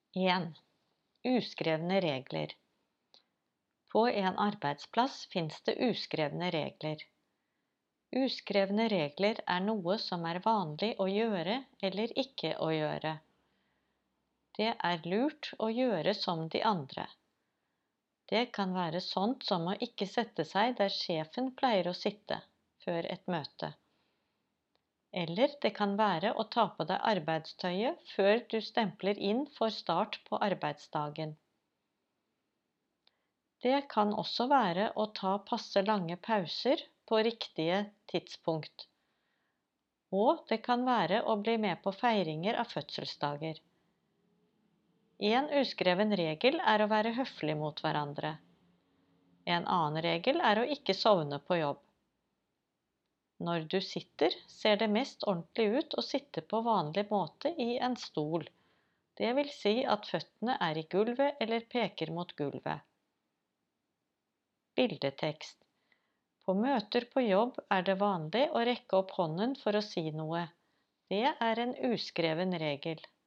1. Uskrevne regler. På en arbeidsplass finnes det uskrevne regler. Uskrevne regler er noe som er vanlig å gjøre eller ikke å gjøre. Det er lurt å gjøre som de andre. Det kan være sånt som å ikke sette seg der sjefen pleier å sitte før et møte. Eller det kan være å ta på deg arbeidstøyet før du stempler inn for start på arbeidsdagen. Det kan også være å ta passe lange pauser på riktige tidspunkt. Og det kan være å bli med på feiringer av fødselsdager. En uskreven regel er å være høflig mot hverandre. En annen regel er å ikke sovne på jobb. Når du sitter, ser det mest ordentlig ut å sitte på vanlig måte i en stol. Det vil si at føttene er i gulvet eller peker mot gulvet. Bildetekst. På møter på jobb er det vanlig å rekke opp hånden for å si noe. Det er en uskreven regel.